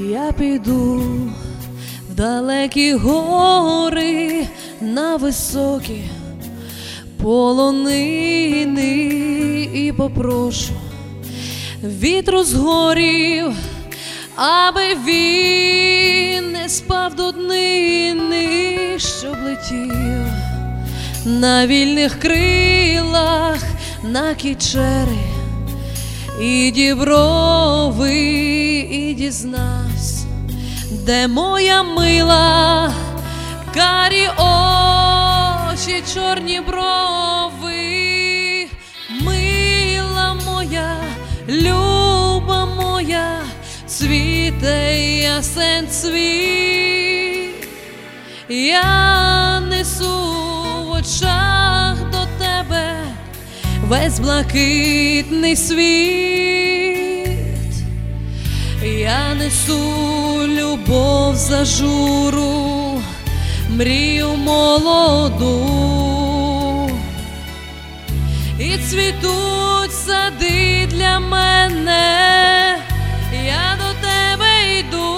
Я піду в далекі гори, на високі полонини і попрошу вітру з горів, аби він не спав до днини, щоб летів на вільних крилах, на кічери і діброви, і дізнався, де моя мила, карі очі, чорні брови. Мила моя, люба моя, цвіте ясен цвіт. Я несу в очах до тебе весь блакитний світ. Я несу любов зажуру, мрію молоду, і цвітуть сади для мене, я до тебе йду.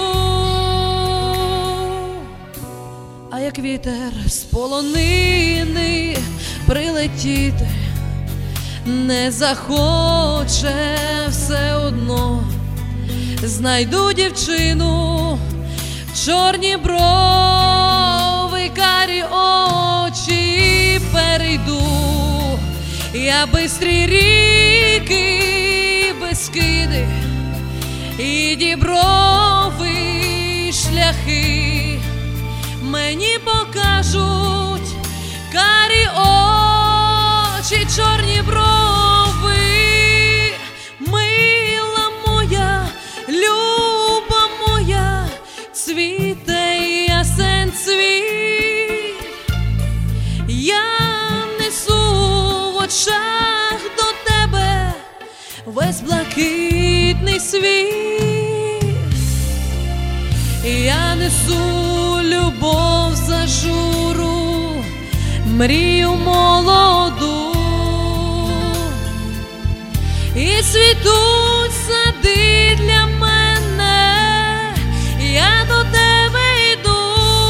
А як вітер з полонини прилетіти не захоче, все одно знайду дівчину, чорні брови, карі очі, перейду я бистрі ріки, Бескиди і діброви, шляхи мені покажуть карі очі, чорні брови. Мила моя, люба моя, цвіте ясен цвіт. Я несу в очах до тебе весь блакитний світ. Я несу любов зажуру, мрію молоду, і цвітуть сади для мене, я до тебе йду.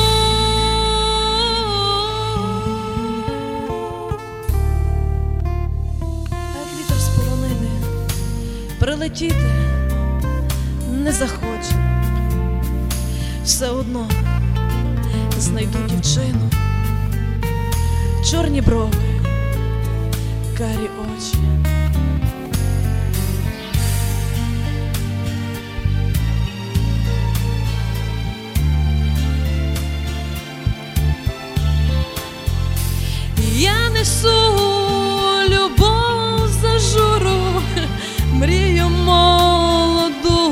А як вітер з полонини прилетіти не захоче, все одно знайду дівчину, чорні брови, карі очі. Я несу любов зажуру, мрію молоду.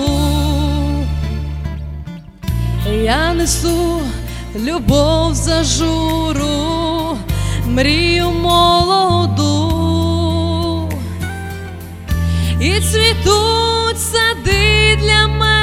Я несу любов зажуру, мрію молоду, і цвітуть сади для мене.